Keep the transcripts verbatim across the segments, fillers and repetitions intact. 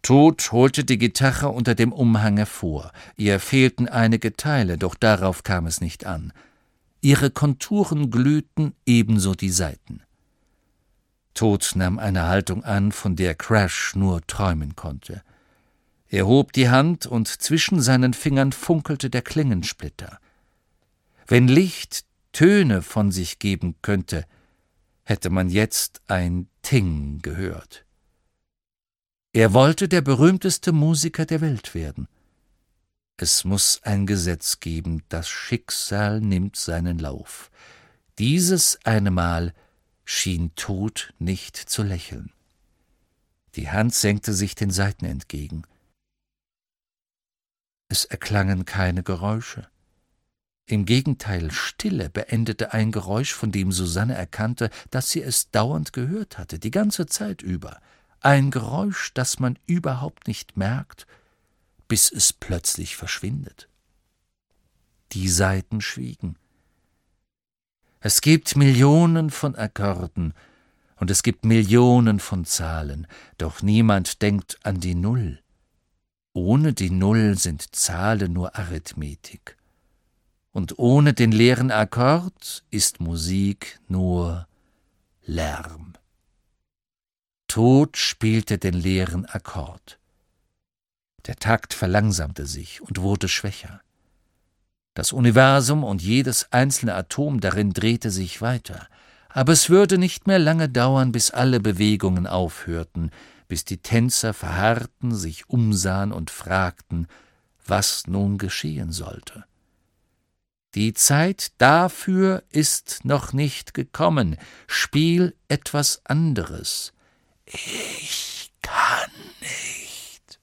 Tod holte die Gitarre unter dem Umhang hervor. Ihr fehlten einige Teile, doch darauf kam es nicht an. Ihre Konturen glühten, ebenso die Saiten. Tod nahm eine Haltung an, von der Crash nur träumen konnte. Er hob die Hand, und zwischen seinen Fingern funkelte der Klingensplitter. Wenn Licht Töne von sich geben könnte, hätte man jetzt ein Ting gehört. Er wollte der berühmteste Musiker der Welt werden. Es muß ein Gesetz geben, das Schicksal nimmt seinen Lauf. Dieses eine Mal schien Tod nicht zu lächeln. Die Hand senkte sich den Saiten entgegen. Es erklangen keine Geräusche. Im Gegenteil, Stille beendete ein Geräusch, von dem Susanne erkannte, dass sie es dauernd gehört hatte, die ganze Zeit über. Ein Geräusch, das man überhaupt nicht merkt, bis es plötzlich verschwindet. Die Saiten schwiegen. Es gibt Millionen von Akkorden und es gibt Millionen von Zahlen, doch niemand denkt an die Null. Ohne die Null sind Zahlen nur Arithmetik. Und ohne den leeren Akkord ist Musik nur Lärm. Tod spielte den leeren Akkord. Der Takt verlangsamte sich und wurde schwächer. Das Universum und jedes einzelne Atom darin drehte sich weiter, aber es würde nicht mehr lange dauern, bis alle Bewegungen aufhörten, bis die Tänzer verharrten, sich umsahen und fragten, was nun geschehen sollte. Die Zeit dafür ist noch nicht gekommen. Spiel etwas anderes. Ich kann nicht.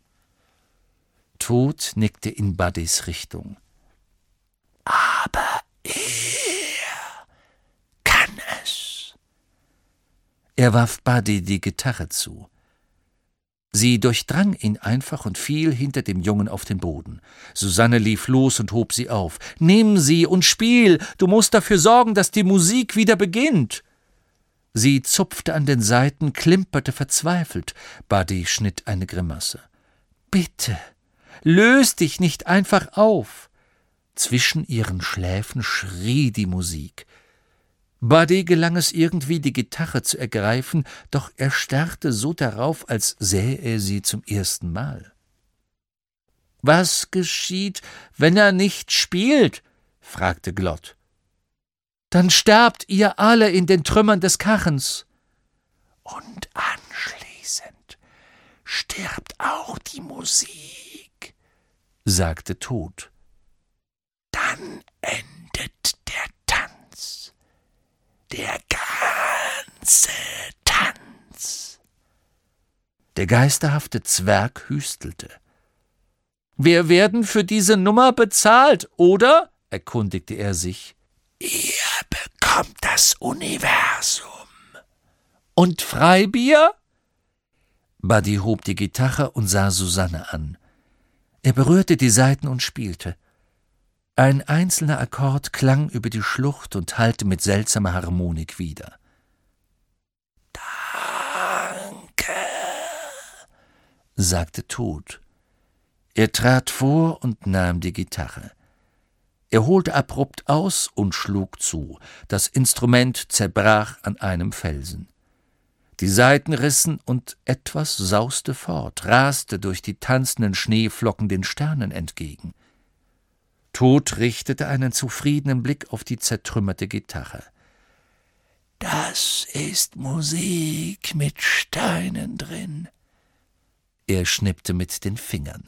Tod nickte in Buddys Richtung. Aber er kann es. Er warf Buddy die Gitarre zu. Sie durchdrang ihn einfach und fiel hinter dem Jungen auf den Boden. Susanne lief los und hob sie auf. »Nimm sie und spiel! Du musst dafür sorgen, dass die Musik wieder beginnt!« Sie zupfte an den Saiten, klimperte verzweifelt. Buddy schnitt eine Grimasse. »Bitte, löse dich nicht einfach auf!« Zwischen ihren Schläfen schrie die Musik. Buddy gelang es irgendwie, die Gitarre zu ergreifen, doch er starrte so darauf, als sähe er sie zum ersten Mal. »Was geschieht, wenn er nicht spielt?« fragte Glott. »Dann sterbt ihr alle in den Trümmern des Kachens.« »Und anschließend stirbt auch die Musik«, sagte Tod. »Dann endet der Tanz. Der ganze Tanz.« Der geisterhafte Zwerg hüstelte. »Wir werden für diese Nummer bezahlt, oder?« erkundigte er sich. »Ihr bekommt das Universum.« »Und Freibier?« Buddy hob die Gitarre und sah Susanne an. Er berührte die Saiten und spielte. Ein einzelner Akkord klang über die Schlucht und hallte mit seltsamer Harmonik wider. »Danke«, sagte Tod. Er trat vor und nahm die Gitarre. Er holte abrupt aus und schlug zu. Das Instrument zerbrach an einem Felsen. Die Saiten rissen und etwas sauste fort, raste durch die tanzenden Schneeflocken den Sternen entgegen. Tod richtete einen zufriedenen Blick auf die zertrümmerte Gitarre. »Das ist Musik mit Steinen drin.« Er schnippte mit den Fingern.